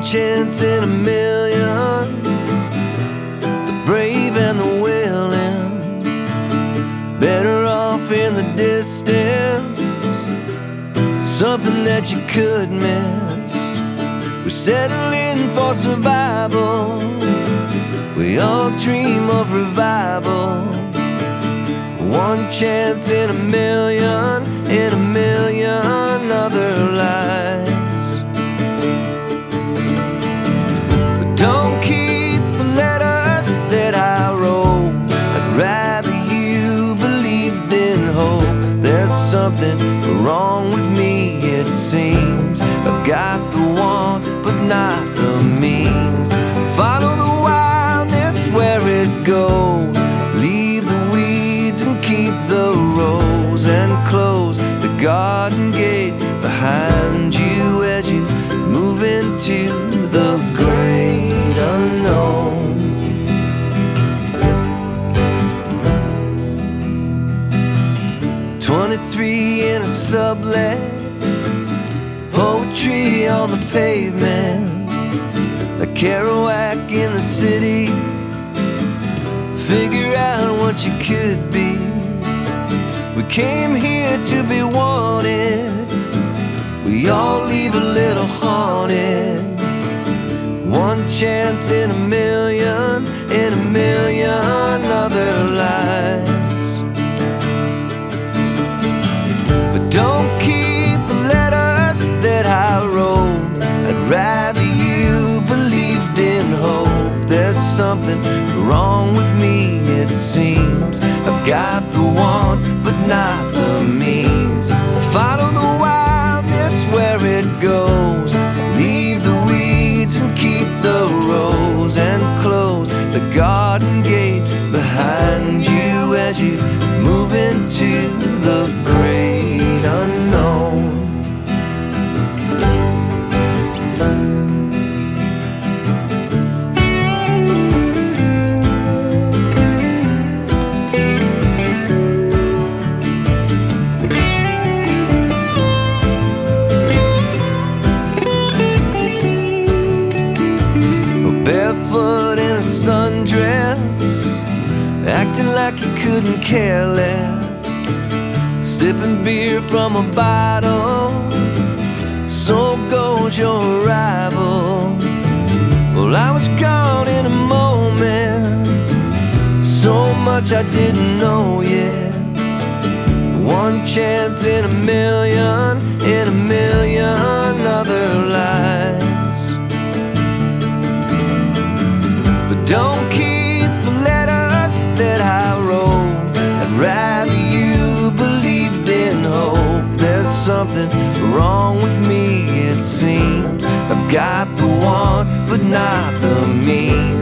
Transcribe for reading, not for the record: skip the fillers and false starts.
chance in a million, the brave and the willing, better off in the distance, something that you could miss. We're settling for survival, we all dream of revival. One chance in a million other lives. But don't keep the letters that I wrote, I'd rather you believed in hope. There's something wrong with me, it seems. I've got the want, but not the means. Follow the wildness where it goes, leave the weeds and keep the rose, and close the garden gate behind you as you move into the great unknown. "23 in a sublet, poetry on the pavement, a Kerouac in the city. Figure out what you could be. We came here to be wanted, we all leave a little haunted. One chance in a million other lives. But don't keep the letters that I wrote, I'd rather you believed in hope. There's something wrong with me, it seems. I've got the want, but not the means. Follow the wildness where it goes, leave the weeds and keep the rose, and close the garden gate behind you as you move into the great unknown. Barefoot in a sundress, acting like you couldn't care less, sipping beer from a bottle, so goes your arrival. Well, I was gone in a moment, so much I didn't know yet. One chance in a million other lives. But don't keep the letters that I wrote, I'd rather you believed in hope. There's something wrong with me, it seems. I've got the want, but not the means.